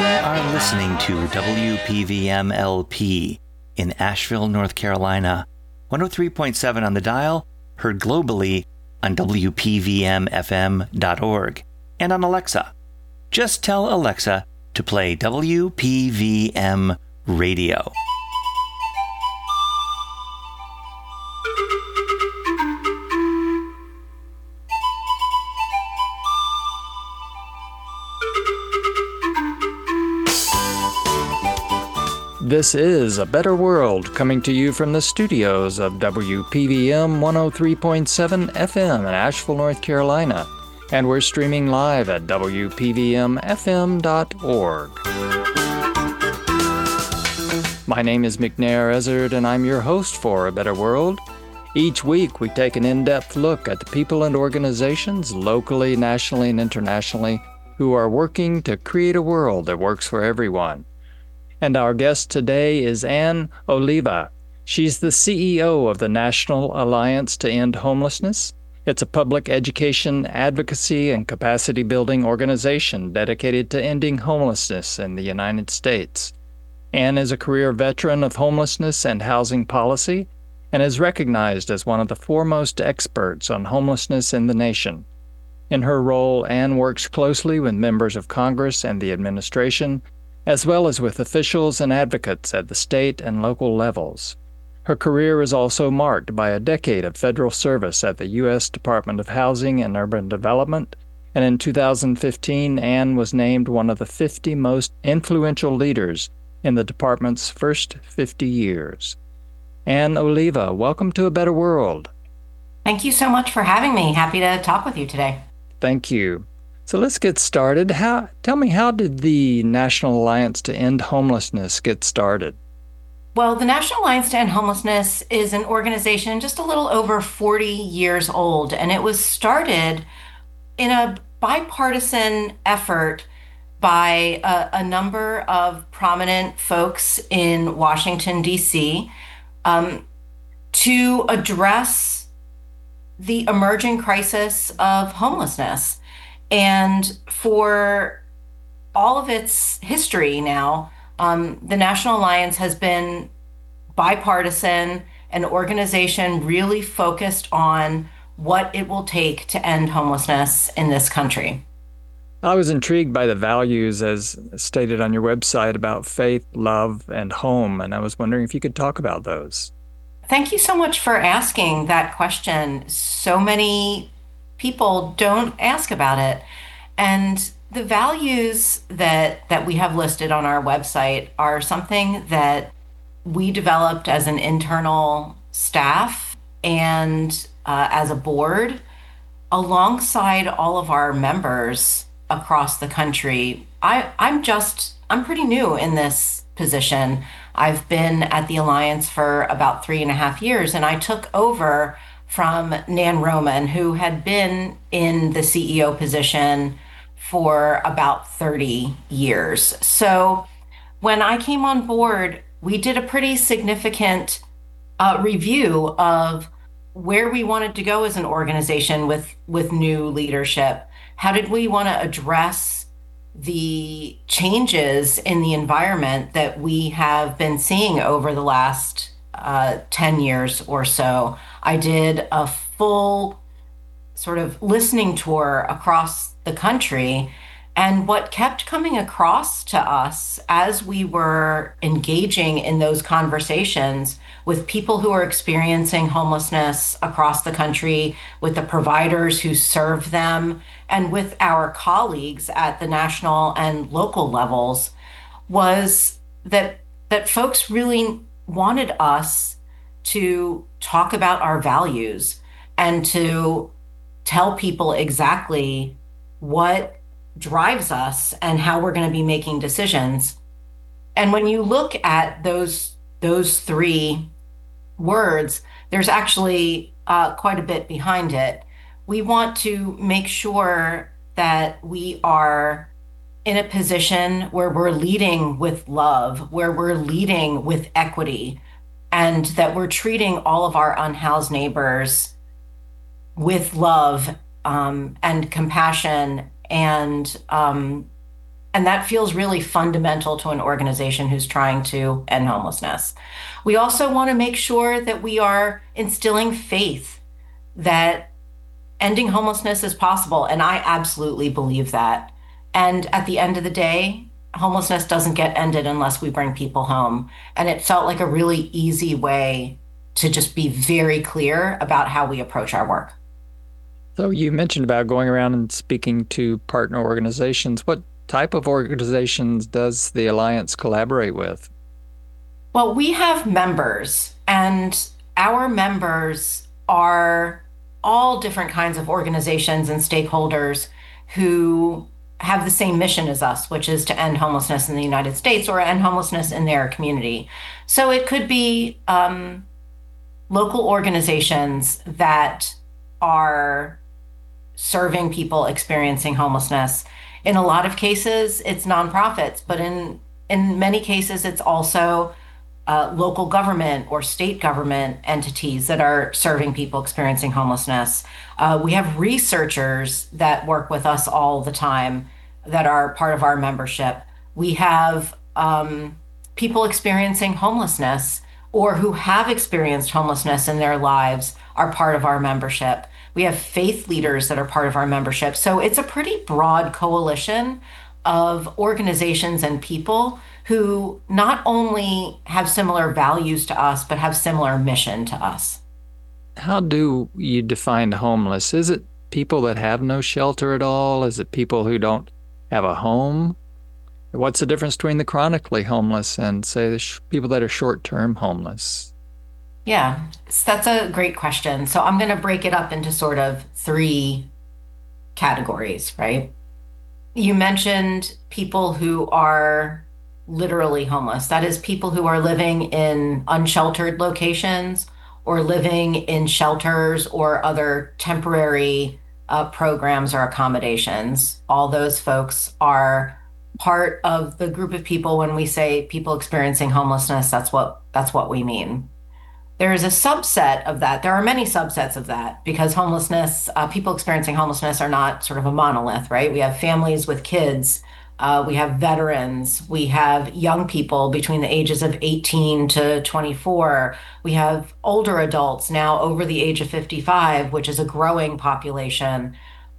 are listening to WPVM LP in Asheville, North Carolina. 103.7 on the dial, heard globally on WPVMFM.org and on Alexa. Just tell Alexa to play WPVM Radio. This is A Better World, coming to you from the studios of WPVM 103.7 FM in Asheville, North Carolina. And we're streaming live at WPVMFM.org. My name is McNair Ezzard, and I'm your host for A Better World. Each week, we take an in-depth look at the people and organizations, locally, nationally, and internationally, who are working to create a world that works for everyone. And our guest today is Anne Oliva. She's the CEO of the National Alliance to End Homelessness. It's a public education, advocacy, and capacity building organization dedicated to ending homelessness in the United States. Anne is a career veteran of homelessness and housing policy and is recognized as one of the foremost experts on homelessness in the nation. In her role, Anne works closely with members of Congress and the administration, as well as with officials and advocates at the state and local levels. Her career is also marked by a decade of federal service at the U.S. Department of Housing and Urban Development, and in 2015, Anne was named one of the 50 most influential leaders in the department's first 50 years. Anne Oliva, welcome to A Better World. Thank you so much for having me. Happy to talk with you today. Thank you. So let's get started. Tell me, how did the National Alliance to End Homelessness get started? Well, the National Alliance to End Homelessness is an organization just a little over 40 years old, and it was started in a bipartisan effort by a number of prominent folks in Washington, D.C., to address the emerging crisis of homelessness. And for all of its history now, the National Alliance has been bipartisan, an organization really focused on what it will take to end homelessness in this country. I was intrigued by the values as stated on your website about faith, love, and home, and I was wondering if you could talk about those. Thank you so much for asking that question. So many people don't ask about it. And the values that we have listed on our website are something that we developed as an internal staff and as a board, alongside all of our members across the country. I'm pretty new in this position. I've been at the Alliance for about 3.5 years, and I took over from Nan Roman, who had been in the CEO position for about 30 years. So when I came on board, we did a pretty significant review of where we wanted to go as an organization with new leadership. How did we want to address the changes in the environment that we have been seeing over the last 10 years or so? I did a full sort of listening tour across the country, and what kept coming across to us as we were engaging in those conversations with people who are experiencing homelessness across the country, with the providers who serve them, and with our colleagues at the national and local levels, was that folks really wanted us to talk about our values and to tell people exactly what drives us and how we're going to be making decisions. And when you look at those three words, there's actually quite a bit behind it. We want to make sure that we are in a position where we're leading with love, where we're leading with equity, and that we're treating all of our unhoused neighbors with love and compassion and And that feels really fundamental to an organization who's trying to end homelessness. We also want to make sure that we are instilling faith that ending homelessness is possible. And I absolutely believe that. And at the end of the day, homelessness doesn't get ended unless we bring people home. And it felt like a really easy way to just be very clear about how we approach our work. So you mentioned about going around and speaking to partner organizations. What type of organizations does the Alliance collaborate with? Well, we have members, and our members are all different kinds of organizations and stakeholders who have the same mission as us, which is to end homelessness in the United States or end homelessness in their community. So it could be local organizations that are serving people experiencing homelessness. In a lot of cases, it's nonprofits, but in many cases, it's also local government or state government entities that are serving people experiencing homelessness. We have researchers that work with us all the time that are part of our membership. We have people experiencing homelessness or who have experienced homelessness in their lives are part of our membership. We have faith leaders that are part of our membership. So it's a pretty broad coalition of organizations and people who not only have similar values to us, but have similar mission to us. How do you define homeless? Is it people that have no shelter at all? Is it people who don't have a home? What's the difference between the chronically homeless and, say, the people that are short-term homeless? Yeah, that's a great question. So I'm going to break it up into sort of three categories, right? You mentioned people who are literally homeless. That is people who are living in unsheltered locations or living in shelters or other temporary programs or accommodations. All those folks are part of the group of people. When we say people experiencing homelessness, that's what we mean. There is a subset of that. There are many subsets of that because homelessness, people experiencing homelessness are not sort of a monolith, right? We have families with kids, we have veterans, we have young people between the ages of 18 to 24. We have older adults now over the age of 55, which is a growing population.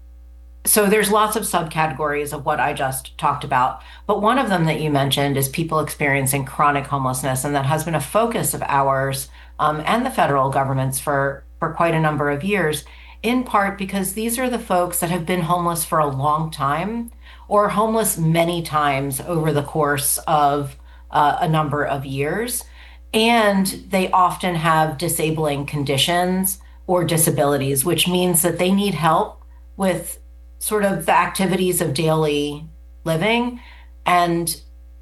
So there's lots of subcategories of what I just talked about. But one of them that you mentioned is people experiencing chronic homelessness, and that has been a focus of ours and the federal government's for quite a number of years, in part because these are the folks that have been homeless for a long time or homeless many times over the course of a number of years. And they often have disabling conditions or disabilities, which means that they need help with sort of the activities of daily living. And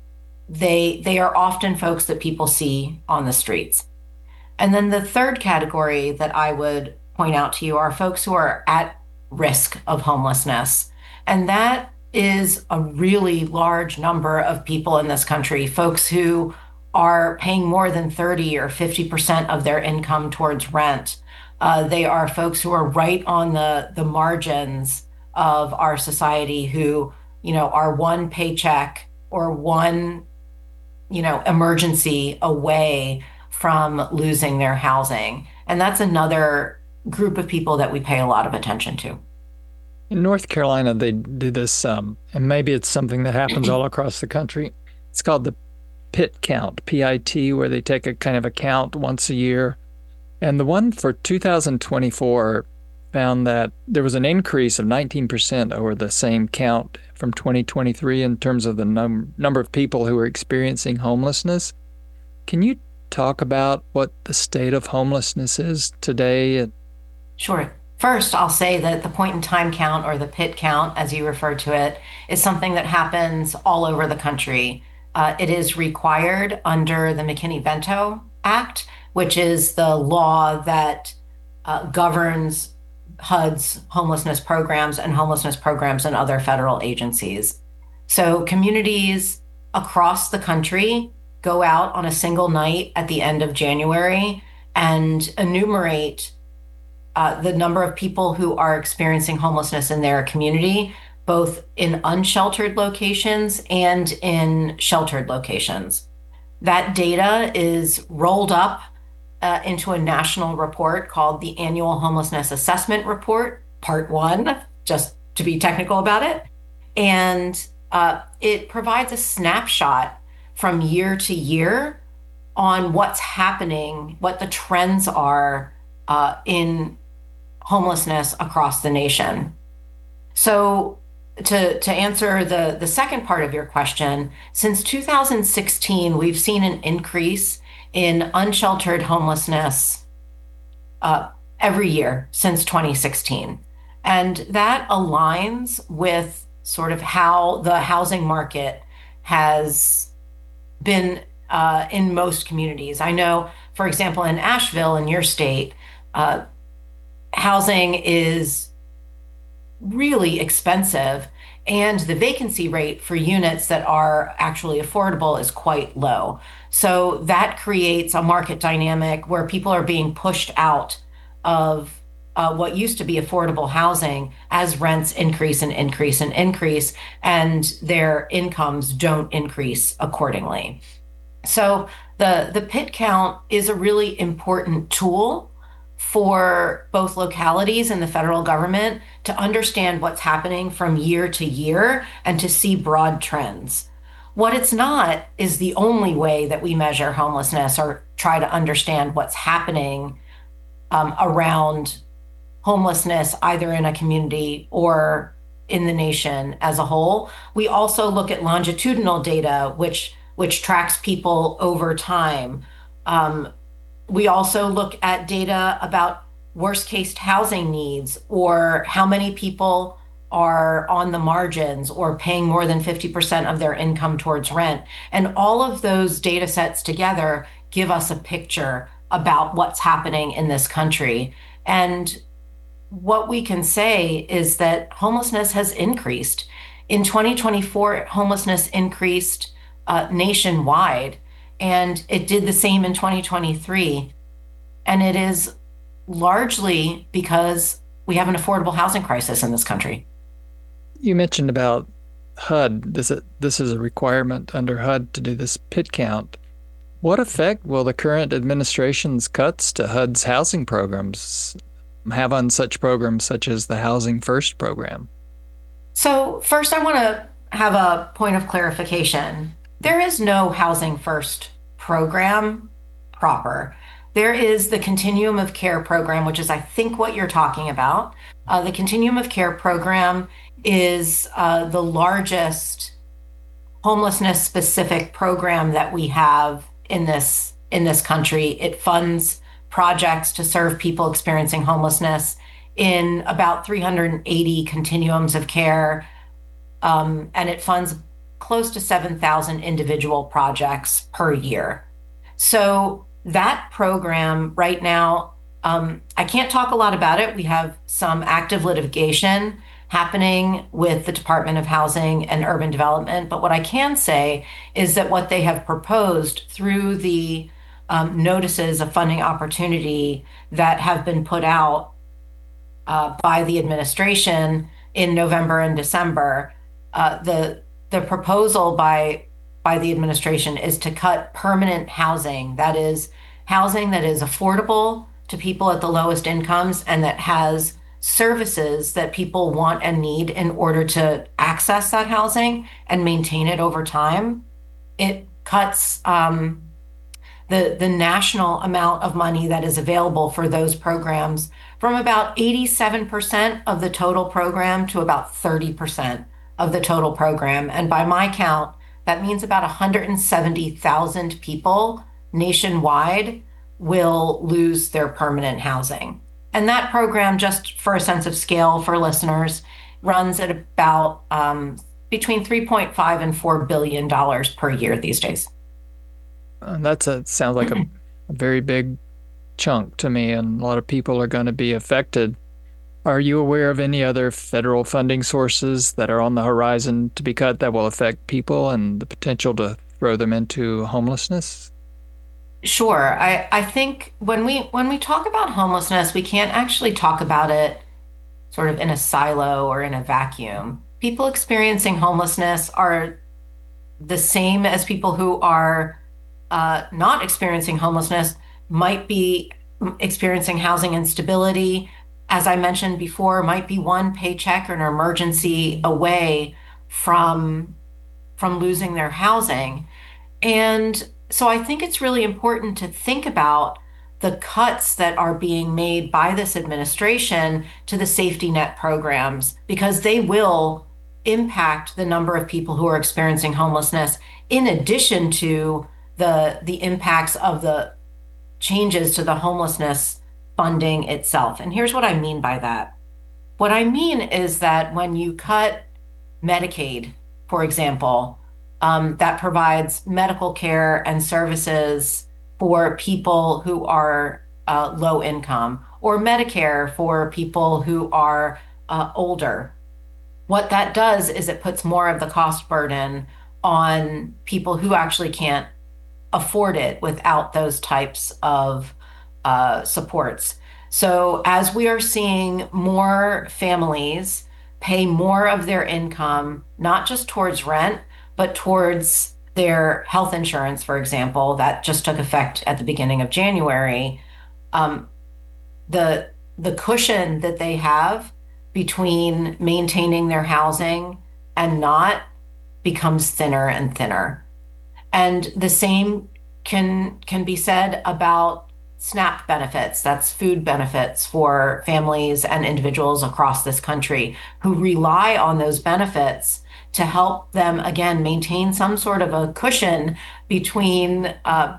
they are often folks that people see on the streets. And then the third category that I would point out to you are folks who are at risk of homelessness. And that is a really large number of people in this country, folks who are paying more than 30 or 50% of their income towards rent. They are folks who are right on the margins of our society who, are one paycheck or one, emergency away from losing their housing. And that's another group of people that we pay a lot of attention to. In North Carolina, they do this, and maybe it's something that happens all across the country. It's called the PIT count, P-I-T, where they take a kind of a count once a year. And the one for 2024 found that there was an increase of 19% over the same count from 2023 in terms of the number of people who are experiencing homelessness. Can you talk about what the state of homelessness is today? Sure. First, I'll say that the point in time count, or the PIT count, as you refer to it, is something that happens all over the country. It is required under the McKinney-Vento Act, which is the law that governs HUD's homelessness programs and other federal agencies. So communities across the country go out on a single night at the end of January and enumerate the number of people who are experiencing homelessness in their community, both in unsheltered locations and in sheltered locations. That data is rolled up into a national report called the Annual Homelessness Assessment Report, Part 1, just to be technical about it. And it provides a snapshot from year to year on what's happening, what the trends are in homelessness across the nation. So to answer the second part of your question, since 2016, we've seen an increase in unsheltered homelessness every year since 2016. And that aligns with sort of how the housing market has been in most communities. I know, for example, in Asheville, in your state, housing is really expensive, and the vacancy rate for units that are actually affordable is quite low. So that creates a market dynamic where people are being pushed out of what used to be affordable housing as rents increase and increase and increase, and their incomes don't increase accordingly. So the PIT count is a really important tool for both localities and the federal government to understand what's happening from year to year and to see broad trends. What it's not is the only way that we measure homelessness or try to understand what's happening around homelessness, either in a community or in the nation as a whole. We also look at longitudinal data, which tracks people over time. We also look at data about worst case housing needs, or how many people are on the margins or paying more than 50% of their income towards rent. And all of those data sets together give us a picture about what's happening in this country. And what we can say is that homelessness has increased. In 2024, homelessness increased nationwide, and it did the same in 2023. And it is largely because we have an affordable housing crisis in this country. You mentioned about HUD. This is a requirement under HUD to do this PIT count. What effect will the current administration's cuts to HUD's housing programs have on such programs such as the Housing First program? So first, I want to have a point of clarification. There is no Housing First program proper. There is the Continuum of Care program, which is, I think, what you're talking about. The Continuum of Care program is the largest homelessness-specific program that we have in this country. It funds projects to serve people experiencing homelessness in about 380 continuums of care, and it funds close to 7,000 individual projects per year. So that program right now, I can't talk a lot about it. We have some active litigation happening with the Department of Housing and Urban Development. But what I can say is that what they have proposed through the notices of funding opportunity that have been put out by the administration in November and December, the proposal by the administration is to cut permanent housing. That is housing that is affordable to people at the lowest incomes and that has services that people want and need in order to access that housing and maintain it over time. It cuts the national amount of money that is available for those programs from about 87% of the total program to about 30% of the total program. And by my count, that means about 170,000 people nationwide will lose their permanent housing. And that program, just for a sense of scale for listeners, runs at about between $3.5 and $4 billion per year these days. Sounds like a very big chunk to me, and a lot of people are going to be affected. Are you aware of any other federal funding sources that are on the horizon to be cut that will affect people and the potential to throw them into homelessness? Sure. I think when we talk about homelessness, we can't actually talk about it sort of in a silo or in a vacuum, people experiencing homelessness are the same as people who are not experiencing homelessness, might be experiencing housing instability. As I mentioned before, might be one paycheck or an emergency away from losing their housing. And so I think it's really important to think about the cuts that are being made by this administration to the safety net programs, because they will impact the number of people who are experiencing homelessness, in addition to the impacts of the changes to the homelessness funding itself. And here's what I mean by that. What I mean is that when you cut Medicaid, for example, that provides medical care and services for people who are low income, or Medicare for people who are older. What that does is it puts more of the cost burden on people who actually can't afford it without those types of supports. So as we are seeing more families pay more of their income, not just towards rent, but towards their health insurance, for example, that just took effect at the beginning of January, the cushion that they have between maintaining their housing and not becomes thinner and thinner. And the same can be said about SNAP benefits. That's food benefits for families and individuals across this country who rely on those benefits to help them, again, maintain some sort of a cushion between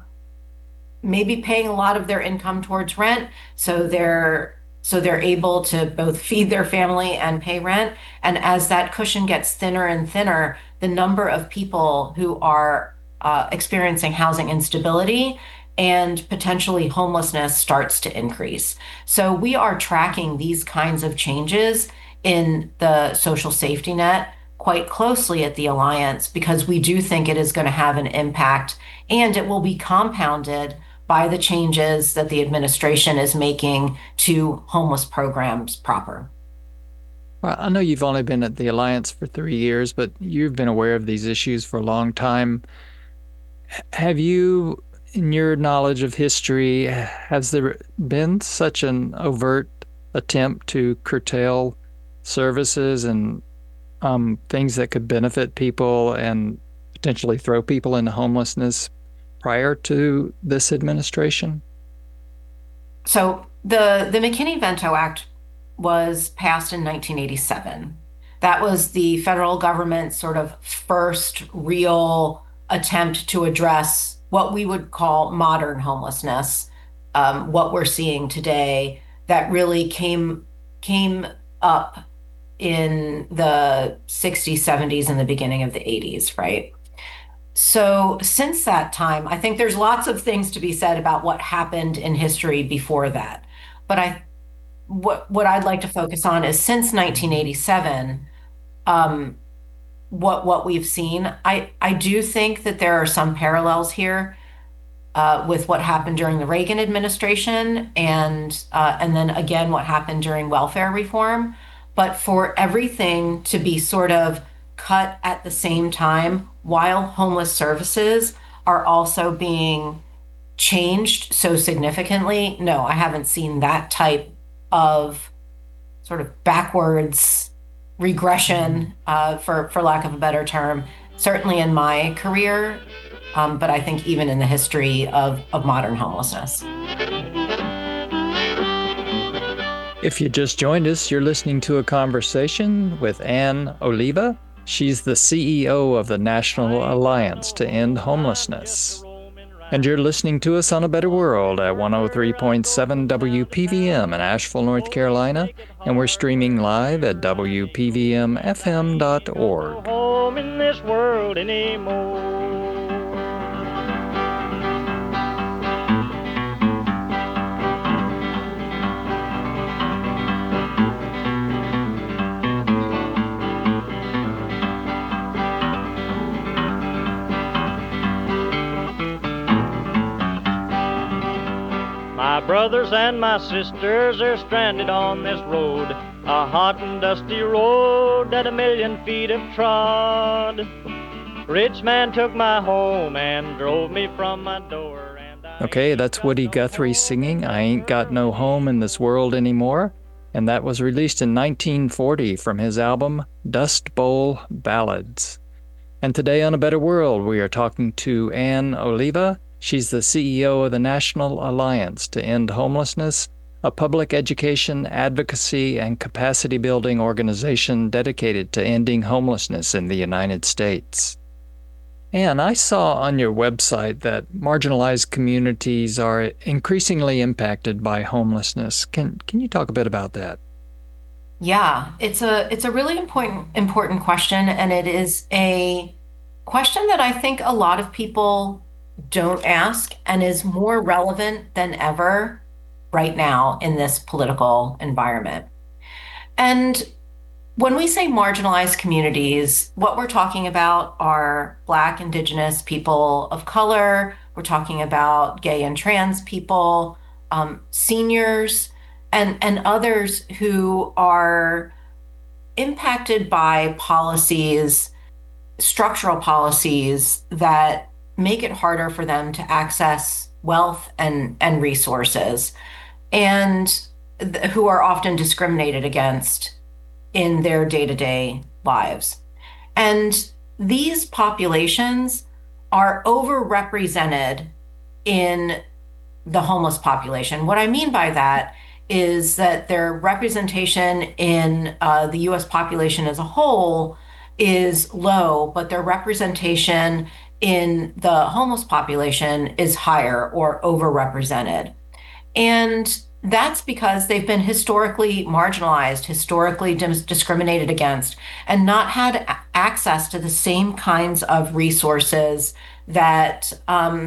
maybe paying a lot of their income towards rent, so they're able to both feed their family and pay rent. And as that cushion gets thinner and thinner, the number of people who are experiencing housing instability and potentially homelessness starts to increase. So we are tracking these kinds of changes in the social safety net quite closely at the Alliance, because we do think it is going to have an impact, and it will be compounded by the changes that the administration is making to homeless programs proper. Well, I know you've only been at the Alliance for 3 years, but you've been aware of these issues for a long time. Have you, in your knowledge of history, has there been such an overt attempt to curtail services and things that could benefit people and potentially throw people into homelessness prior to this administration? So the McKinney-Vento Act was passed in 1987. That was the federal government's sort of first real attempt to address what we would call modern homelessness, what we're seeing today, that really came up in the 60s, 70s, and the beginning of the 80s, right? So since that time, I think there's lots of things to be said about what happened in history before that. But what I'd like to focus on is since 1987, what we've seen. I do think that there are some parallels here with what happened during the Reagan administration, and then again what happened during welfare reform. But for everything to be sort of cut at the same time while homeless services are also being changed so significantly, no, I haven't seen that type of sort of backwards regression, for lack of a better term, certainly in my career, but I think even in the history of modern homelessness. If you just joined us, you're listening to a conversation with Ann Oliva. She's the CEO of the National Alliance to End Homelessness. And you're listening to us on A Better World at 103.7 WPVM in Asheville, North Carolina, and we're streaming live at WPVMFM.org. Home in this world anymore. My brothers and my sisters are stranded on this road. A hot and dusty road that 1,000,000 feet have trod. Rich man took my home and drove me from my door. Okay, that's Woody Guthrie singing I Ain't Got No Home in This World Anymore, and that was released in 1940 from his album Dust Bowl Ballads. And today on A Better World, we are talking to Ann Oliva. She's the CEO of the National Alliance to End Homelessness, a public education, advocacy, and capacity building organization dedicated to ending homelessness in the United States. Ann, I saw on your website that marginalized communities are increasingly impacted by homelessness. Can you talk a bit about that? Yeah, it's a really important question, and it is a question that I think a lot of people don't ask and is more relevant than ever right now in this political environment. And when we say marginalized communities, what we're talking about are Black, Indigenous, people of color. We're talking about gay and trans people, seniors, and others who are impacted by policies, structural policies that make it harder for them to access wealth and resources, and who are often discriminated against in their day-to-day lives. And these populations are overrepresented in the homeless population. What I mean by that is that their representation in the US population as a whole is low, but their representation in the homeless population is higher or overrepresented. And that's because they've been historically marginalized, historically discriminated against, and not had access to the same kinds of resources that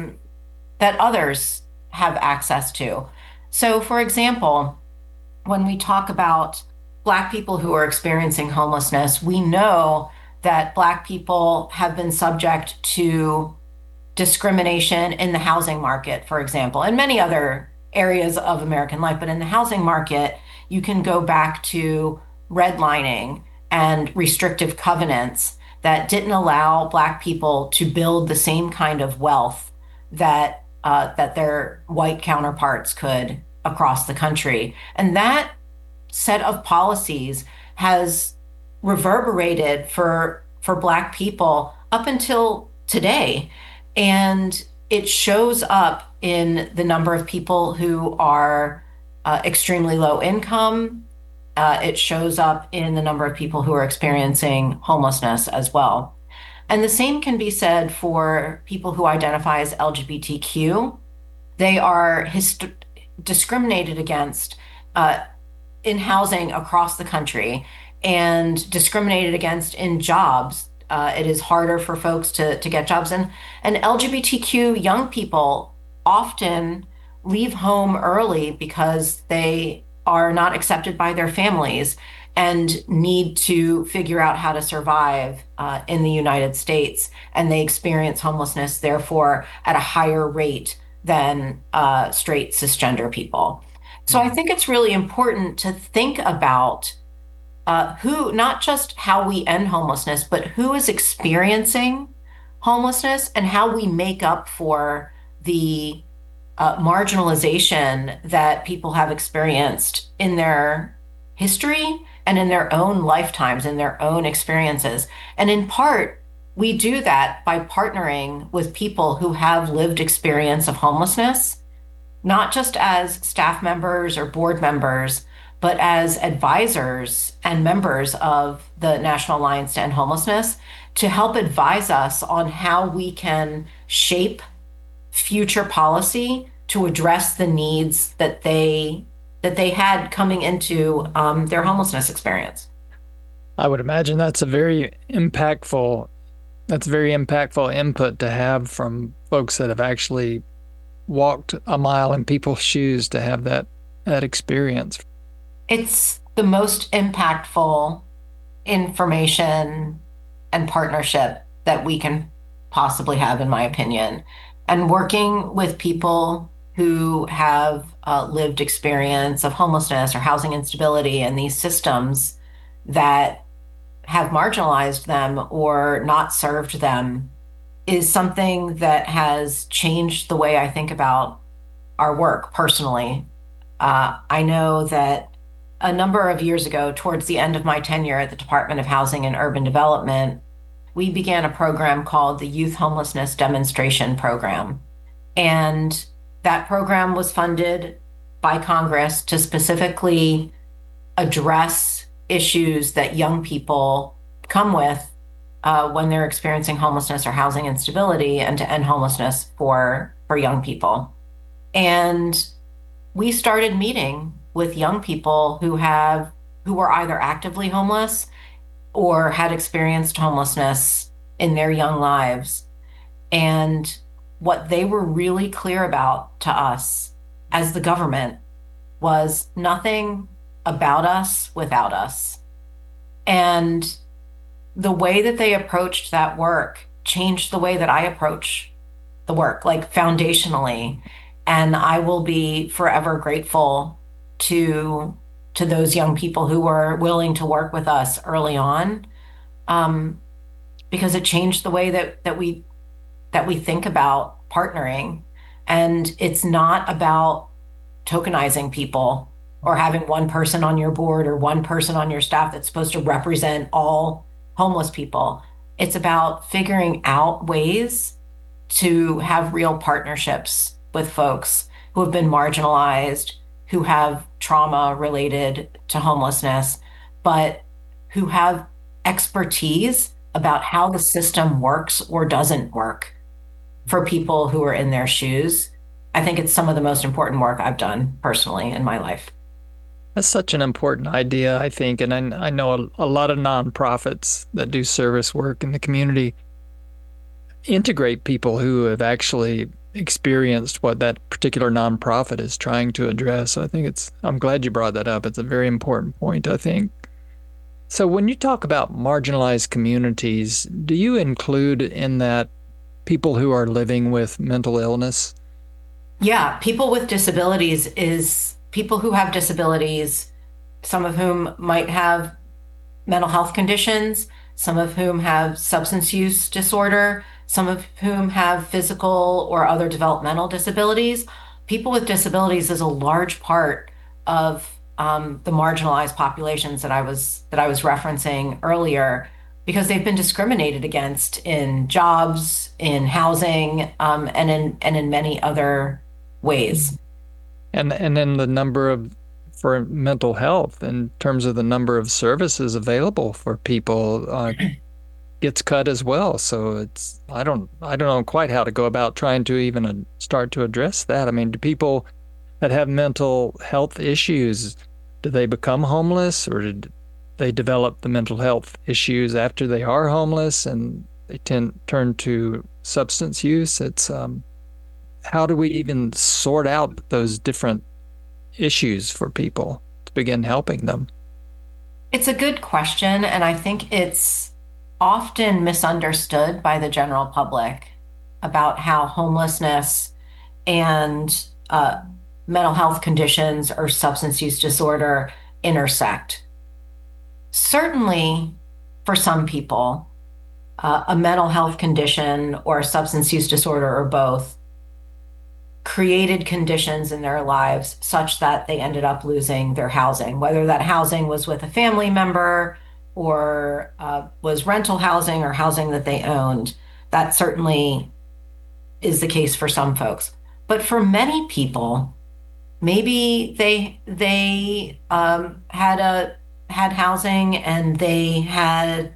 that others have access to. So, for example, when we talk about Black people who are experiencing homelessness, we know that Black people have been subject to discrimination in the housing market, for example, and many other areas of American life. But in the housing market, you can go back to redlining and restrictive covenants that didn't allow Black people to build the same kind of wealth that that their white counterparts could across the country. And that set of policies has reverberated for Black people up until today. And it shows up in the number of people who are extremely low income. It shows up in the number of people who are experiencing homelessness as well. And the same can be said for people who identify as LGBTQ. They are discriminated against in housing across the country and discriminated against in jobs. It is harder for folks to get jobs. And LGBTQ young people often leave home early because they are not accepted by their families and need to figure out how to survive in the United States. And they experience homelessness, therefore, at a higher rate than straight cisgender people. So I think it's really important to think about who, not just how we end homelessness, but who is experiencing homelessness and how we make up for the marginalization that people have experienced in their history and in their own lifetimes, in their own experiences. And in part, we do that by partnering with people who have lived experience of homelessness, not just as staff members or board members, but as advisors and members of the National Alliance to End Homelessness, to help advise us on how we can shape future policy to address the needs that they had coming into their homelessness experience. I would imagine that's very impactful input to have from folks that have actually walked a mile in people's shoes to have that experience. It's the most impactful information and partnership that we can possibly have, in my opinion. And working with people who have lived experience of homelessness or housing instability and these systems that have marginalized them or not served them is something that has changed the way I think about our work personally. I know that a number of years ago, towards the end of my tenure at the Department of Housing and Urban Development, we began a program called the Youth Homelessness Demonstration Program. And that program was funded by Congress to specifically address issues that young people come with when they're experiencing homelessness or housing instability, and to end homelessness for young people. And we started meeting with young people who were either actively homeless or had experienced homelessness in their young lives. And what they were really clear about to us as the government was nothing about us without us. And the way that they approached that work changed the way that I approach the work, like foundationally. And I will be forever grateful to those young people who were willing to work with us early on, because it changed the way that we think about partnering. And it's not about tokenizing people or having one person on your board or one person on your staff that's supposed to represent all homeless people. It's about figuring out ways to have real partnerships with folks who have been marginalized, who have trauma related to homelessness, but who have expertise about how the system works or doesn't work for people who are in their shoes. I think it's some of the most important work I've done personally in my life. That's such an important idea, I think. And I know a lot of nonprofits that do service work in the community integrate people who have actually experienced what that particular nonprofit is trying to address. So I think I'm glad you brought that up. It's a very important point, I think. So when you talk about marginalized communities, do you include in that people who are living with mental illness? Yeah, people with disabilities is people who have disabilities, some of whom might have mental health conditions, some of whom have substance use disorder, some of whom have physical or other developmental disabilities. People with disabilities is a large part of the marginalized populations that I was referencing earlier, because they've been discriminated against in jobs, in housing, and in many other ways. And then the number for mental health, in terms of the number of services available for people, gets cut as well. So I don't know quite how to go about trying to even start to address that. I mean, do people that have mental health issues, do they become homeless, or did they develop the mental health issues after they are homeless and they turn to substance use? It's how do we even sort out those different issues for people to begin helping them? It's a good question, and I think it's often misunderstood by the general public about how homelessness and mental health conditions or substance use disorder intersect. Certainly, for some people, a mental health condition or a substance use disorder or both created conditions in their lives such that they ended up losing their housing, whether that housing was with a family member or was rental housing or housing that they owned. That certainly is the case for some folks. But for many people, maybe they had housing and they had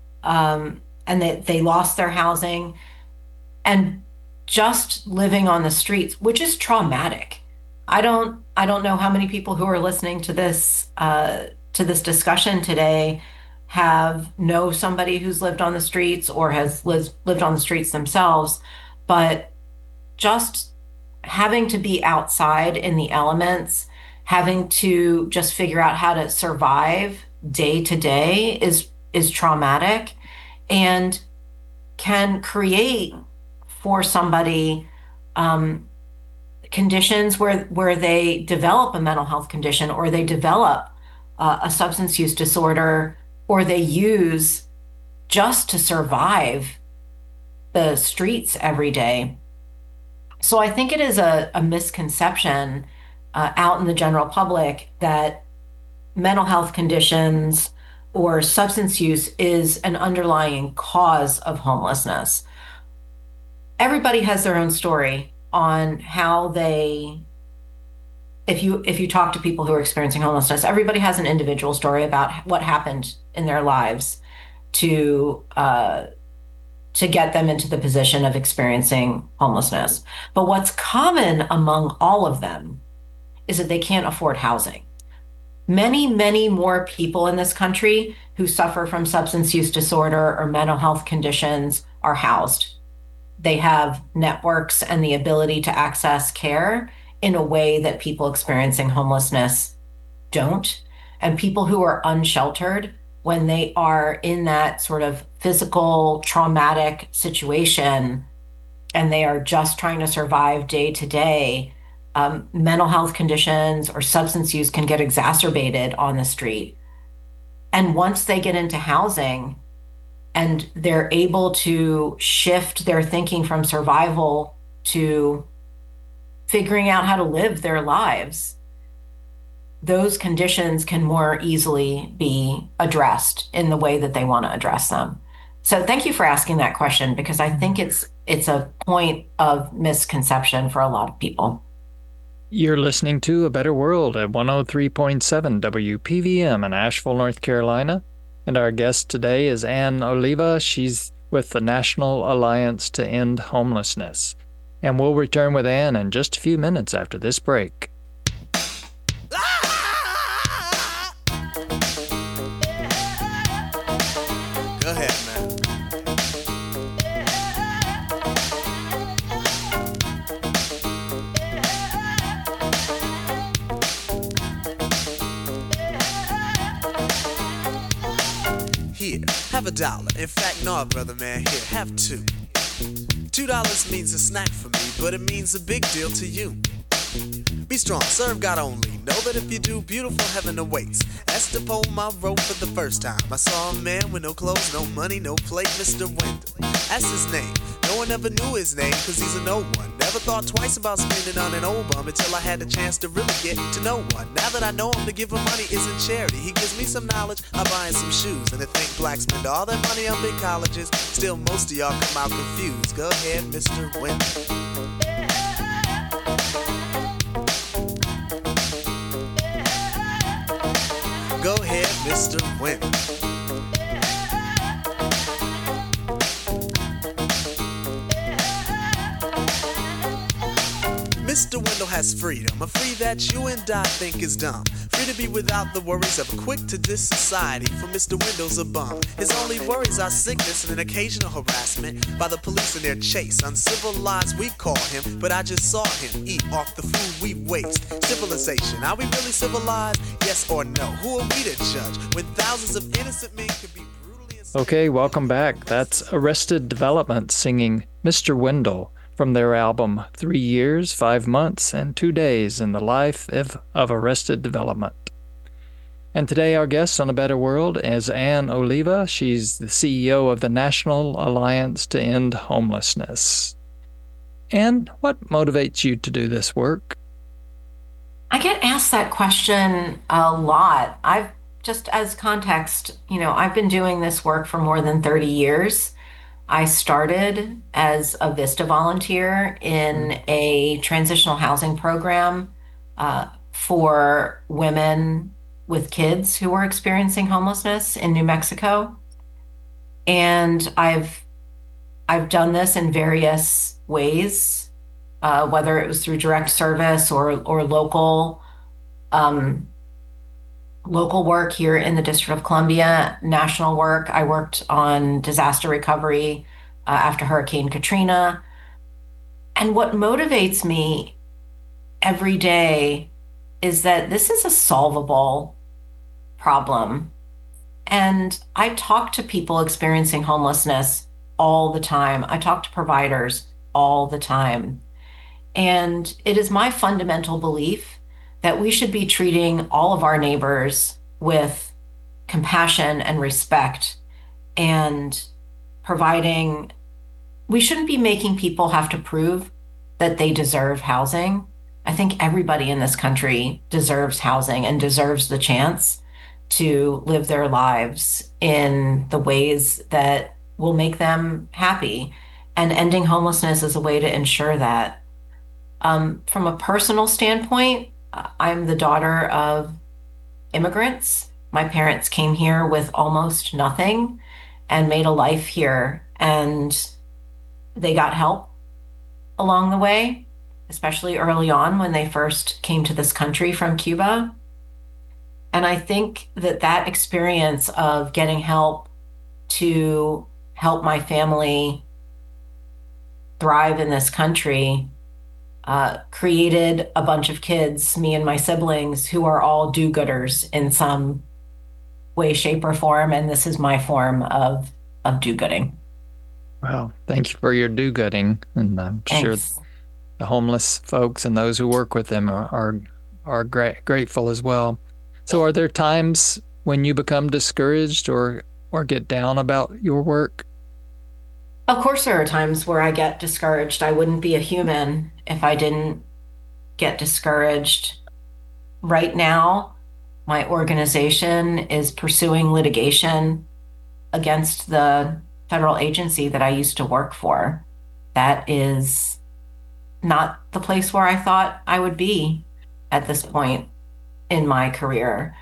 they lost their housing, and just living on the streets, which is traumatic. I don't know how many people who are listening to this discussion today know somebody who's lived on the streets or has lived on the streets themselves, but just having to be outside in the elements, having to just figure out how to survive day to day is traumatic, and can create for somebody conditions where they develop a mental health condition, or they develop a substance use disorder, or they use just to survive the streets every day. So I think it is a misconception out in the general public that mental health conditions or substance use is an underlying cause of homelessness. Everybody has their own story on how they, if you talk to people who are experiencing homelessness, everybody has an individual story about what happened in their lives to get them into the position of experiencing homelessness. But what's common among all of them is that they can't afford housing. Many, many more people in this country who suffer from substance use disorder or mental health conditions are housed. They have networks and the ability to access care in a way that people experiencing homelessness don't. And people who are unsheltered, when they are in that sort of physical traumatic situation and they are just trying to survive day to day, mental health conditions or substance use can get exacerbated on the street. And once they get into housing and they're able to shift their thinking from survival to figuring out how to live their lives, those conditions can more easily be addressed in the way that they want to address them. So thank you for asking that question, because I think it's a point of misconception for a lot of people. You're listening to A Better World at 103.7 WPVM in Asheville, North Carolina. And our guest today is Ann Oliva. She's with the National Alliance to End Homelessness. And we'll return with Ann in just a few minutes after this break. Go ahead, man. Here, have $1. In fact, no, brother man, here, have $2. $2 means a snack for me, but it means a big deal to you. Be strong, serve God only. Know that if you do, beautiful heaven awaits. That's the poem I wrote for the first time. I saw a man with no clothes, no money, no plate, Mr. Wendell. That's his name. No one ever knew his name, cause he's a no one. Never thought twice about spending on an old bum until I had the chance to really get to know one. Now that I know him, to give him money isn't charity. He gives me some knowledge, I buy him some shoes. And to think blacks spend all their money on big colleges, still most of y'all come out confused. Go ahead, Mr. Wendell. Go ahead, Mr. Wendell. Mr. Wendell has freedom, a free that you and I think is dumb. Free to be without the worries of a quick-to-diss society, for Mr. Wendell's a bum. His only worries are sickness and an occasional harassment by the police in their chase. Uncivilized we call him, but I just saw him eat off the food we waste. Civilization, are we really civilized? Yes or no? Who are we to judge when thousands of innocent men could be brutally... Okay, welcome back. That's Arrested Development singing Mr. Wendell from their album 3 Years, 5 Months, and 2 Days in the Life of Arrested Development. And today our guest on A Better World is Ann Oliva. She's the CEO of the National Alliance to End Homelessness. Ann, what motivates you to do this work? I get asked that question a lot. Just as context, I've been doing this work for more than 30 years. I started as a VISTA volunteer in a transitional housing program for women with kids who were experiencing homelessness in New Mexico. And I've done this in various ways, whether it was through direct service or local work here in the District of Columbia, national work. I worked on disaster recovery after Hurricane Katrina. And what motivates me every day is that this is a solvable problem. And I talk to people experiencing homelessness all the time. I talk to providers all the time. And it is my fundamental belief that we should be treating all of our neighbors with compassion and respect and providing, we shouldn't be making people have to prove that they deserve housing. I think everybody in this country deserves housing and deserves the chance to live their lives in the ways that will make them happy. And ending homelessness is a way to ensure that. From a personal standpoint, I'm the daughter of immigrants. My parents came here with almost nothing and made a life here, and they got help along the way, especially early on when they first came to this country from Cuba. And I think that that experience of getting help to help my family thrive in this country created a bunch of kids, me and my siblings, who are all do-gooders in some way, shape, or form. And this is my form of do-gooding. Well, thank you for your do-gooding, and I'm sure Thanks. the homeless folks and those who work with them are grateful as well. So, are there times when you become discouraged or get down about your work? Of course, there are times where I get discouraged. I wouldn't be a human if I didn't get discouraged. Right now, my organization is pursuing litigation against the federal agency that I used to work for. That is not the place where I thought I would be at this point in my career,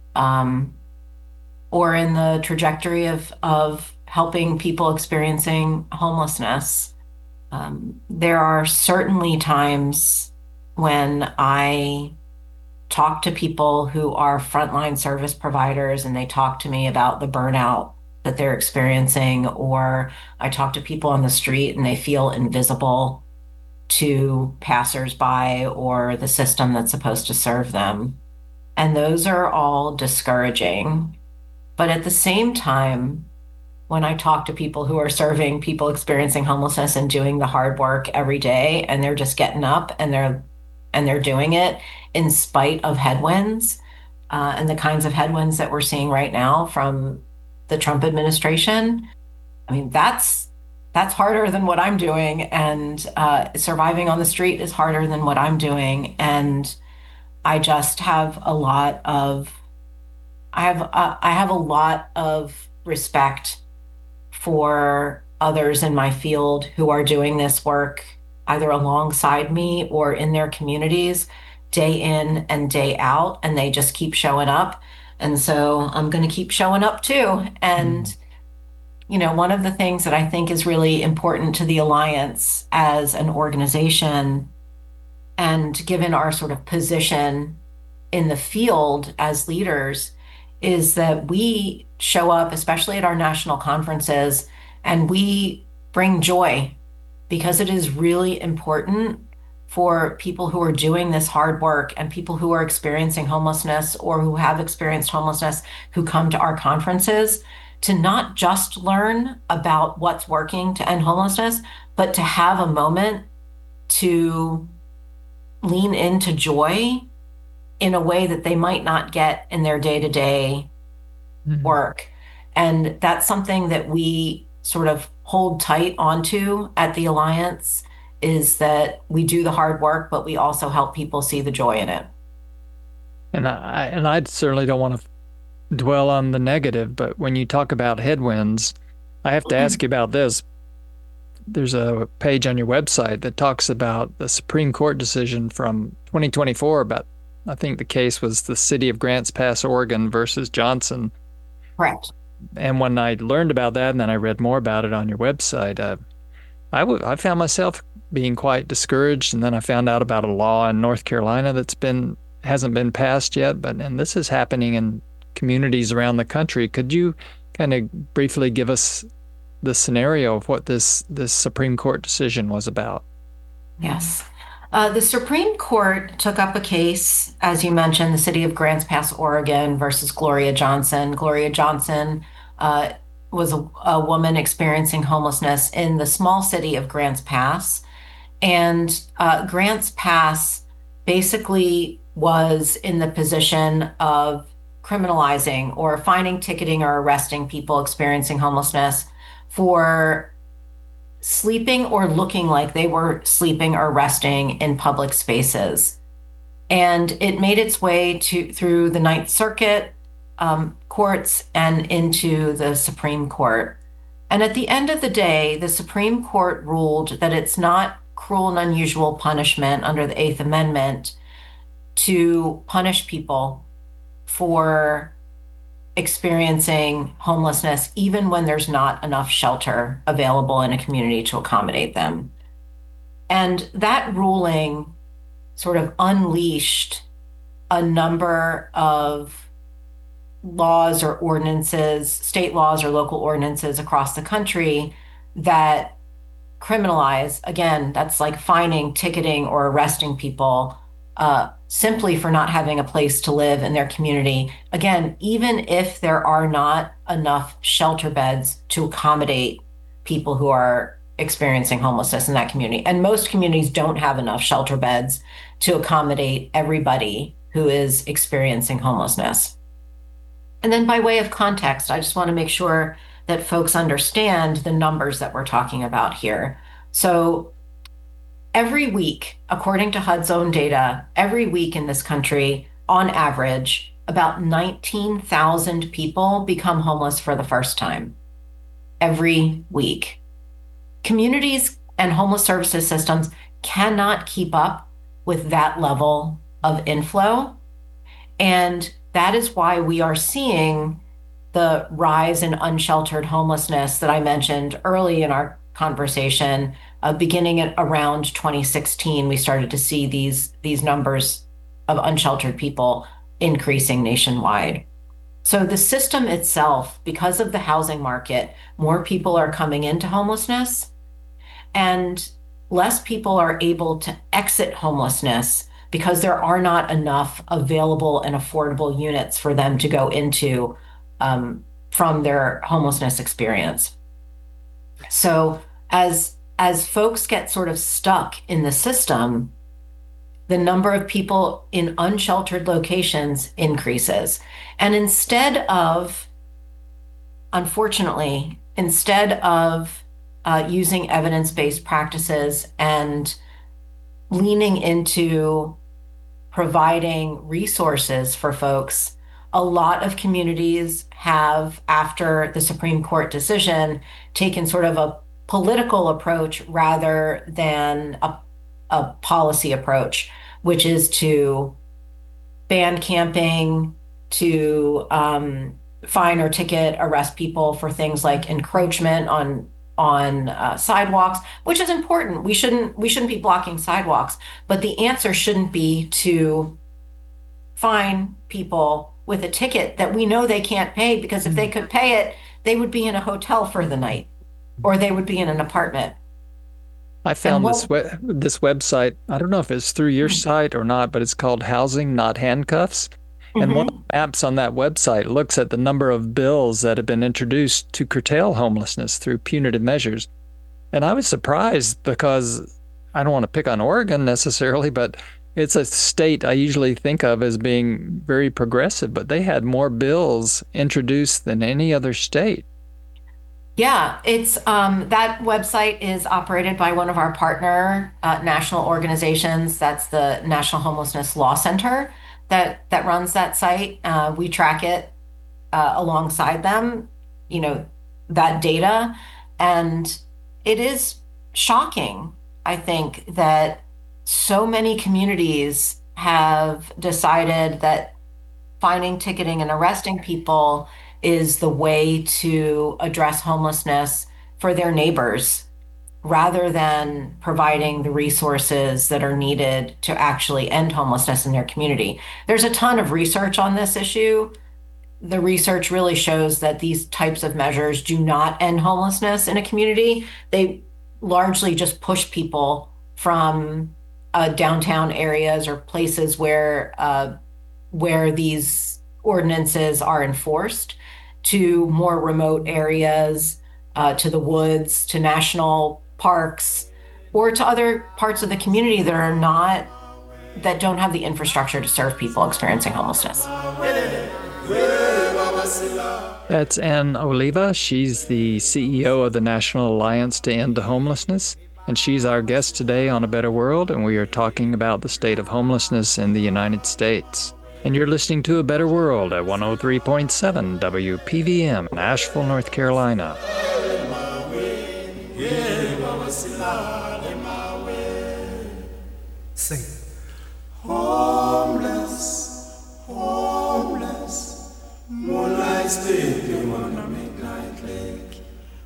or in the trajectory of helping people experiencing homelessness. There are certainly times when I talk to people who are frontline service providers and they talk to me about the burnout that they're experiencing, or I talk to people on the street and they feel invisible to passersby or the system that's supposed to serve them. And those are all discouraging. But at the same time, when I talk to people who are serving people experiencing homelessness and doing the hard work every day, and they're just getting up and they're doing it in spite of headwinds, and the kinds of headwinds that we're seeing right now from the Trump administration. I mean, that's harder than what I'm doing, and surviving on the street is harder than what I'm doing. And I just have a lot of I have a lot of respect for others in my field who are doing this work either alongside me or in their communities day in and day out, and they just keep showing up. And so I'm going to keep showing up too. And, you know, one of the things that I think is really important to the Alliance as an organization, and given our sort of position in the field as leaders, is that we show up, especially at our national conferences, and we bring joy, because it is really important for people who are doing this hard work and people who are experiencing homelessness or who have experienced homelessness who come to our conferences to not just learn about what's working to end homelessness, but to have a moment to lean into joy in a way that they might not get in their day-to-day work. And that's something that we sort of hold tight onto at the Alliance, is that we do the hard work, but we also help people see the joy in it. And I certainly don't want to dwell on the negative, but when you talk about headwinds, I have to ask you about this. There's a page on your website that talks about the Supreme Court decision from 2024 about, I think the case was the city of Grants Pass, Oregon versus Johnson. Correct. And when I learned about that, and then I read more about it on your website, I found myself being quite discouraged. And then I found out about a law in North Carolina hasn't been passed yet, and this is happening in communities around the country. Could you kind of briefly give us the scenario of what this Supreme Court decision was about? Yes. The Supreme Court took up a case, as you mentioned, the city of Grants Pass, Oregon versus Gloria Johnson. Gloria Johnson was a woman experiencing homelessness in the small city of Grants Pass. And Grants Pass basically was in the position of criminalizing or fining, ticketing, or arresting people experiencing homelessness for sleeping or looking like they were sleeping or resting in public spaces. And it made its way through the Ninth Circuit courts and into the Supreme Court. And at the end of the day, the Supreme Court ruled that it's not cruel and unusual punishment under the Eighth Amendment to punish people for experiencing homelessness, even when there's not enough shelter available in a community to accommodate them. And that ruling sort of unleashed a number of laws or ordinances, state laws or local ordinances across the country that criminalize, again, that's like fining, ticketing, or arresting people simply for not having a place to live in their community. Again, even if there are not enough shelter beds to accommodate people who are experiencing homelessness in that community. And most communities don't have enough shelter beds to accommodate everybody who is experiencing homelessness. And then by way of context, I just want to make sure that folks understand the numbers that we're talking about here. So every week, according to HUD's own data, every week in this country, on average, about 19,000 people become homeless for the first time. Every week. Communities and homeless services systems cannot keep up with that level of inflow. And that is why we are seeing the rise in unsheltered homelessness that I mentioned early in our conversation. Beginning at around 2016, we started to see these numbers of unsheltered people increasing nationwide. So the system itself, because of the housing market, more people are coming into homelessness and less people are able to exit homelessness because there are not enough available and affordable units for them to go into from their homelessness experience. So as folks get sort of stuck in the system, the number of people in unsheltered locations increases. And unfortunately, instead of using evidence-based practices and leaning into providing resources for folks, a lot of communities have, after the Supreme Court decision, taken sort of a political approach rather than a policy approach, which is to ban camping, to fine or ticket, arrest people for things like encroachment on sidewalks, which is important. We shouldn't be blocking sidewalks, but the answer shouldn't be to fine people with a ticket that we know they can't pay, because if they could pay it, they would be in a hotel for the night or they would be in an apartment. I found this website. I don't know if it's through your site or not, but it's called Housing Not Handcuffs. And one of the maps on that website looks at the number of bills that have been introduced to curtail homelessness through punitive measures. And I was surprised because I don't want to pick on Oregon necessarily, but it's a state I usually think of as being very progressive, but they had more bills introduced than any other state. Yeah, it's that website is operated by one of our partner national organizations. That's the National Homelessness Law Center that runs that site. We track it alongside them, that data. And it is shocking, I think, that so many communities have decided that fining, ticketing, and arresting people is the way to address homelessness for their neighbors, rather than providing the resources that are needed to actually end homelessness in their community. There's a ton of research on this issue. The research really shows that these types of measures do not end homelessness in a community. They largely just push people from downtown areas or places where these ordinances are enforced to more remote areas, to the woods, to national parks, or to other parts of the community that don't have the infrastructure to serve people experiencing homelessness. That's Ann Oliva. She's the CEO of the National Alliance to End Homelessness, and she's our guest today on A Better World, and we are talking about the state of homelessness in the United States. And you're listening to A Better World at 103.7 WPVM in Asheville, North Carolina. Sing. Homeless, homeless, moonlight sleeping on a midnight lake.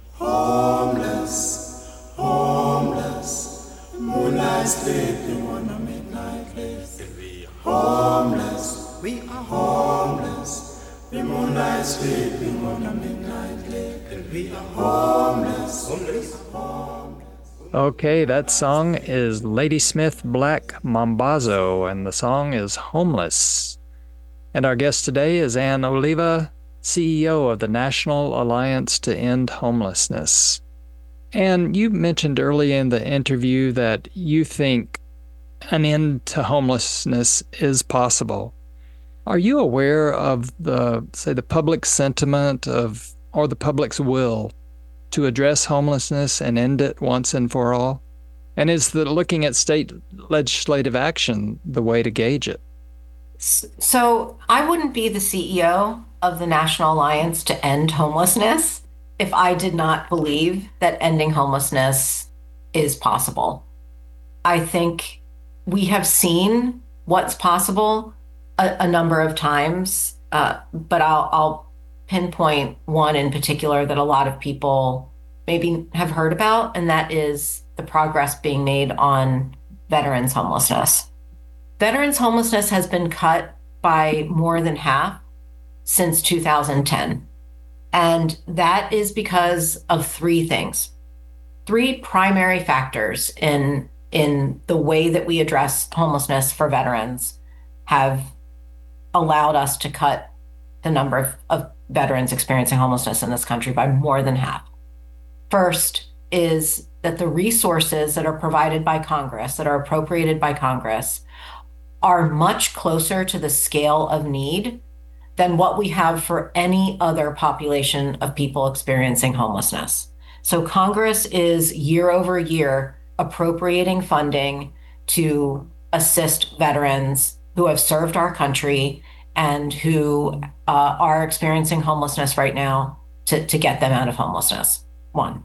Homeless, homeless, moonlight sleeping on a midnight lake. We are homeless, we are homeless, the moonlight sleeping on a midnight lake. And we are homeless, homeless, homeless. Okay, that song is Ladysmith Black Mambazo, and the song is Homeless. And our guest today is Ann Oliva, CEO of the National Alliance to End Homelessness. And you mentioned early in the interview that you think an end to homelessness is possible. Are you aware of the public sentiment or the public's will to address homelessness and end it once and for all? And is looking at state legislative action the way to gauge it? So I wouldn't be the CEO of the National Alliance to End Homelessness if I did not believe that ending homelessness is possible. I think we have seen what's possible a number of times, but I'll pinpoint one in particular that a lot of people maybe have heard about, and that is the progress being made on veterans homelessness. Veterans homelessness has been cut by more than half since 2010. And that is because of three things, three primary factors in the way that we address homelessness for veterans have allowed us to cut the number of veterans experiencing homelessness in this country by more than half. First is that the resources that are provided by Congress, that are appropriated by Congress, are much closer to the scale of need than what we have for any other population of people experiencing homelessness. So Congress is year over year appropriating funding to assist veterans who have served our country and who are experiencing homelessness right now to get them out of homelessness. One.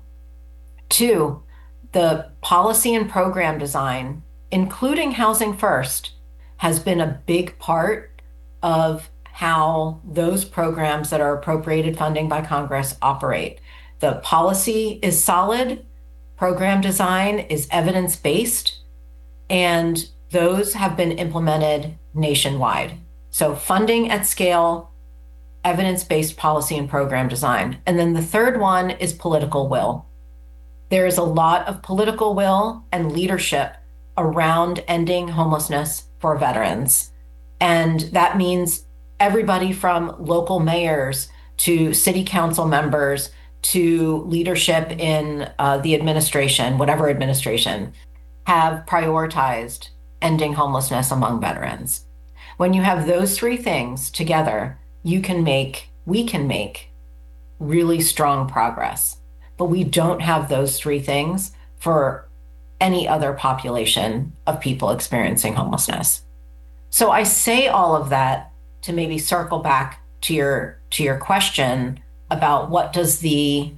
Two, the policy and program design, including Housing First, has been a big part of how those programs that are appropriated funding by Congress operate. The policy is solid, program design is evidence-based, and those have been implemented nationwide. So funding at scale, evidence-based policy and program design. And then the third one is political will. There is a lot of political will and leadership around ending homelessness for veterans. And that means everybody from local mayors to city council members to leadership in the administration, whatever administration, have prioritized ending homelessness among veterans. When you have those three things together, we can make really strong progress. But we don't have those three things for any other population of people experiencing homelessness. So I say all of that to maybe circle back to your question about what does the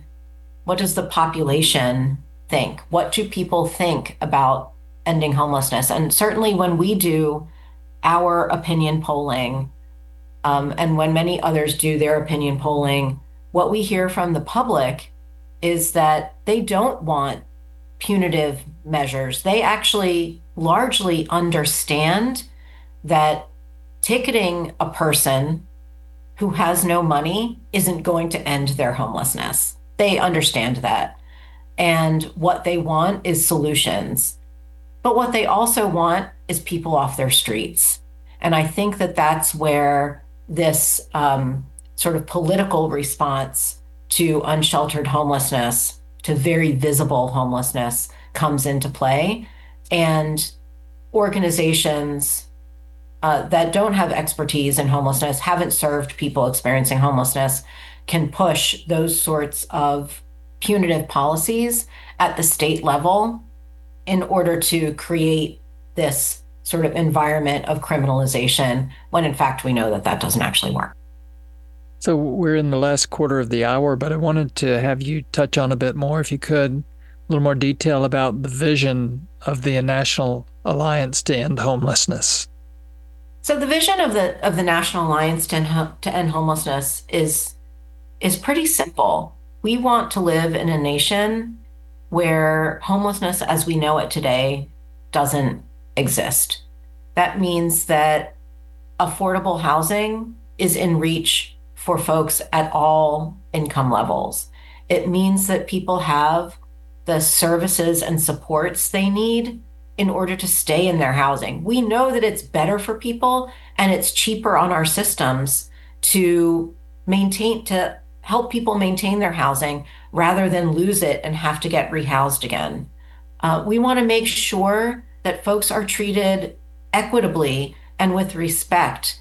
population think? What do people think about ending homelessness? And certainly when we do our opinion polling, and when many others do their opinion polling, what we hear from the public is that they don't want punitive measures. They actually largely understand that ticketing a person who has no money isn't going to end their homelessness. They understand that. And what they want is solutions. But what they also want is people off their streets. And I think that that's where this sort of political response to unsheltered homelessness, to very visible homelessness, comes into play. And organizations that don't have expertise in homelessness, haven't served people experiencing homelessness, can push those sorts of punitive policies at the state level in order to create this sort of environment of criminalization, when in fact we know that that doesn't actually work. So we're in the last quarter of the hour, but I wanted to have you touch on a bit more, if you could, a little more detail about the vision of the National Alliance to End Homelessness. So the vision of the National Alliance to End Homelessness is pretty simple. We want to live in a nation where homelessness as we know it today doesn't exist. That means that affordable housing is in reach for folks at all income levels. It means that people have the services and supports they need in order to stay in their housing. We know that it's better for people and it's cheaper on our systems to help people maintain their housing rather than lose it and have to get rehoused again. We want to make sure that folks are treated equitably and with respect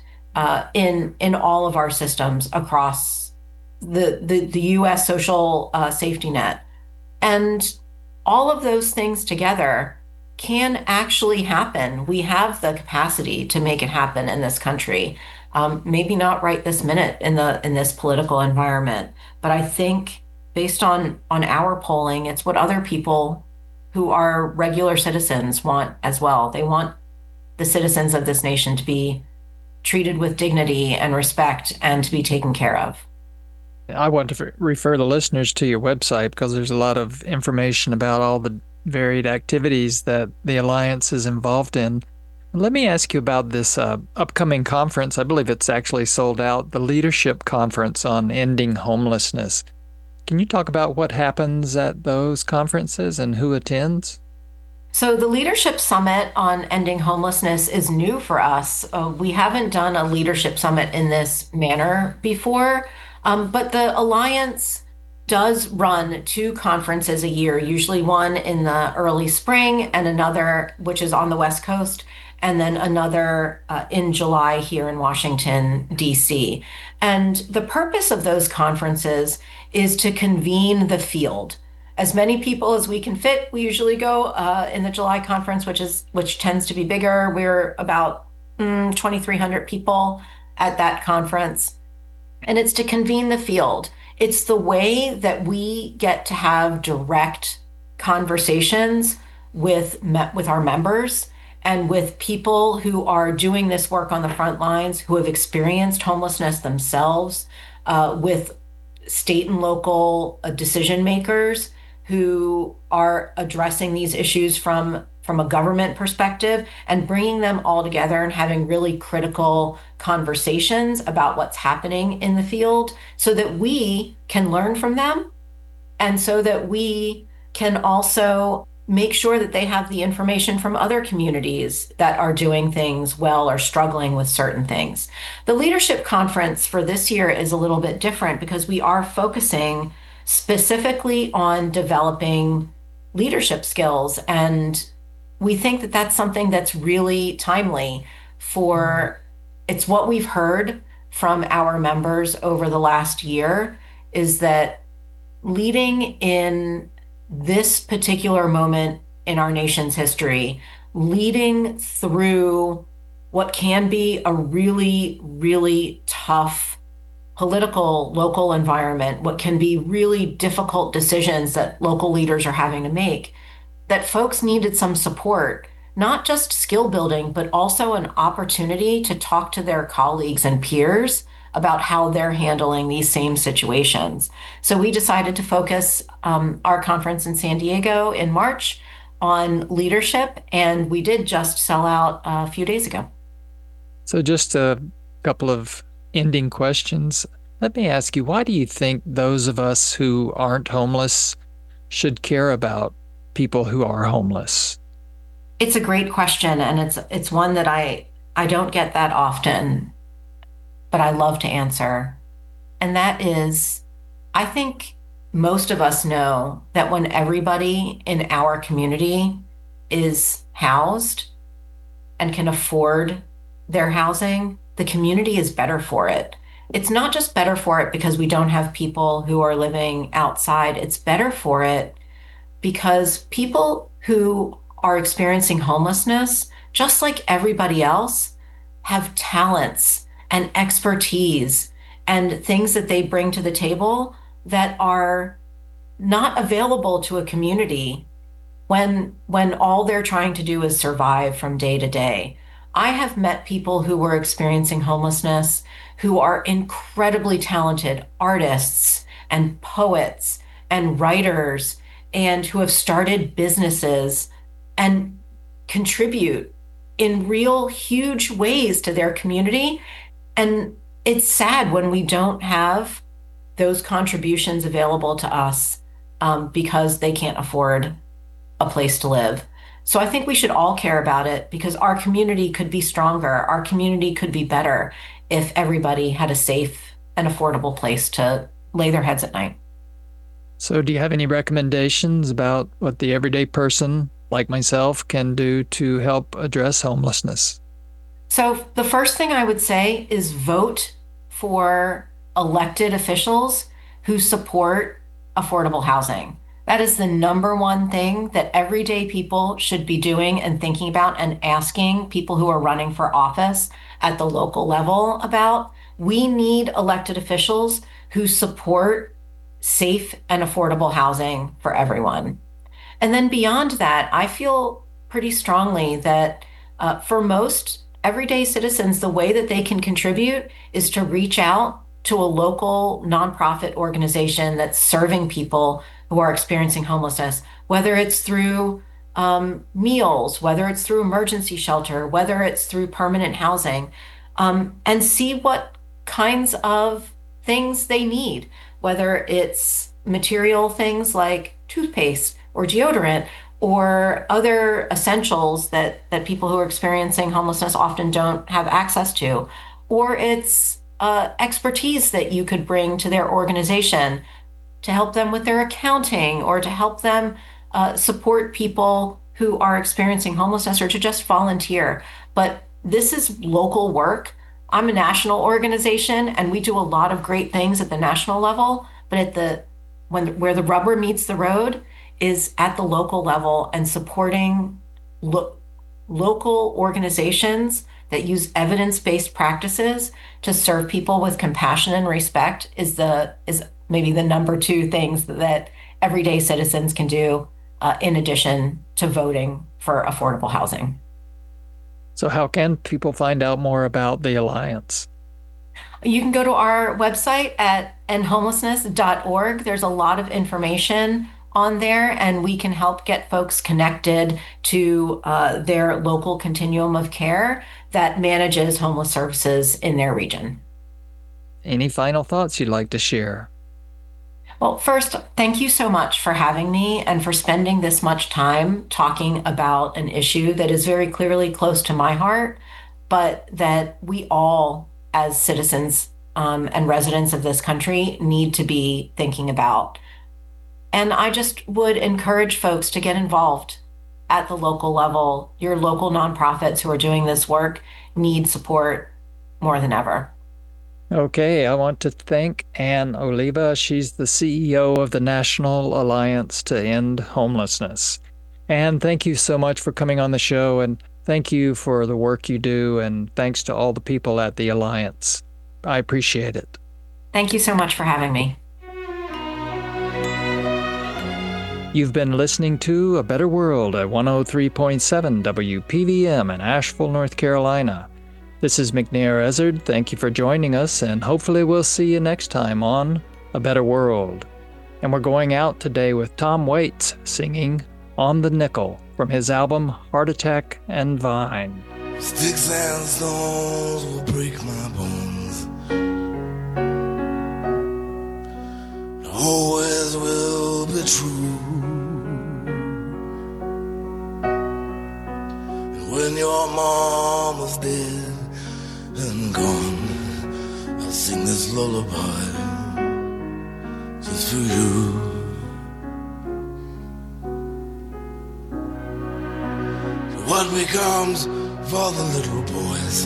in all of our systems across the U.S. social safety net. And all of those things together can actually happen. We have the capacity to make it happen in this country. Maybe not right this minute in this political environment, but I think based on our polling, it's what other people who are regular citizens want as well. They want the citizens of this nation to be treated with dignity and respect and to be taken care of. I want to refer the listeners to your website because there's a lot of information about all the varied activities that the Alliance is involved in. Let me ask you about this upcoming conference. I believe it's actually sold out, the Leadership Conference on Ending Homelessness. Can you talk about what happens at those conferences and who attends? So the Leadership Summit on Ending Homelessness is new for us. We haven't done a leadership summit in this manner before, but the Alliance does run 2 conferences a year, usually one in the early spring and another, which is on the West Coast, and then another in July here in Washington, D.C. And the purpose of those conferences is to convene the field. As many people as we can fit, we usually go in the July conference, which tends to be bigger. We're about 2,300 people at that conference. And it's to convene the field. It's the way that we get to have direct conversations with our members and with people who are doing this work on the front lines, who have experienced homelessness themselves, with state and local decision makers who are addressing these issues from a government perspective, and bringing them all together and having really critical conversations about what's happening in the field so that we can learn from them and so that we can also make sure that they have the information from other communities that are doing things well or struggling with certain things. The leadership conference for this year is a little bit different because we are focusing specifically on developing leadership skills, and we think that that's something that's really timely it's what we've heard from our members over the last year is that leading in this particular moment in our nation's history, leading through what can be a really, really tough political local environment, what can be really difficult decisions that local leaders are having to make, that folks needed some support, not just skill building, but also an opportunity to talk to their colleagues and peers about how they're handling these same situations. So we decided to focus our conference in San Diego in March on leadership, and we did just sell out a few days ago. So just a couple of ending questions. Let me ask you, why do you think those of us who aren't homeless should care about people who are homeless? It's a great question, and it's one that I don't get that often, but I love to answer. And that is, I think most of us know that when everybody in our community is housed and can afford their housing, the community is better for it. It's not just better for it because we don't have people who are living outside. It's better for it because people who are experiencing homelessness, just like everybody else, have talents and expertise and things that they bring to the table that are not available to a community when all they're trying to do is survive from day to day. I have met people who were experiencing homelessness who are incredibly talented artists and poets and writers and who have started businesses and contribute in real huge ways to their community. And it's sad when we don't have those contributions available to us because they can't afford a place to live. So I think we should all care about it because our community could be stronger. Our community could be better if everybody had a safe and affordable place to lay their heads at night. So do you have any recommendations about what the everyday person like myself can do to help address homelessness? So the first thing I would say is vote for elected officials who support affordable housing. That is the number one thing that everyday people should be doing and thinking about and asking people who are running for office at the local level about. We need elected officials who support safe and affordable housing for everyone. And then beyond that, I feel pretty strongly that for most everyday citizens, the way that they can contribute is to reach out to a local nonprofit organization that's serving people who are experiencing homelessness, whether it's through meals, whether it's through emergency shelter, whether it's through permanent housing, and see what kinds of things they need, whether it's material things like toothpaste or deodorant or other essentials that people who are experiencing homelessness often don't have access to, or it's expertise that you could bring to their organization to help them with their accounting or to help them support people who are experiencing homelessness or to just volunteer. But this is local work. I'm a national organization and we do a lot of great things at the national level, but where the rubber meets the road is at the local level, and supporting local organizations that use evidence-based practices to serve people with compassion and respect is maybe the number two things that everyday citizens can do in addition to voting for affordable housing. So how can people find out more about the Alliance? You can go to our website at endhomelessness.org. There's a lot of information on there, and we can help get folks connected to their local continuum of care that manages homeless services in their region. Any final thoughts you'd like to share? Well, first, thank you so much for having me and for spending this much time talking about an issue that is very clearly close to my heart, but that we all, as citizens and residents of this country, need to be thinking about. And I just would encourage folks to get involved at the local level. Your local nonprofits who are doing this work need support more than ever. Okay, I want to thank Ann Oliva. She's the CEO of the National Alliance to End Homelessness. Ann, thank you so much for coming on the show, and thank you for the work you do, and thanks to all the people at the Alliance. I appreciate it. Thank you so much for having me. You've been listening to A Better World at 103.7 WPVM in Asheville, North Carolina. This is McNair Ezzard. Thank you for joining us, and hopefully we'll see you next time on A Better World. And we're going out today with Tom Waits singing On the Nickel from his album Heart Attack and Vine. Sticks and stones will break my bones. Always will be true. And when your mama's dead and gone, I'll sing this lullaby just comes for you. What becomes for the little boys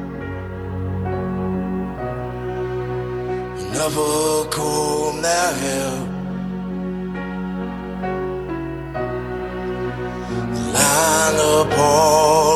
who never comb their hair? The line upon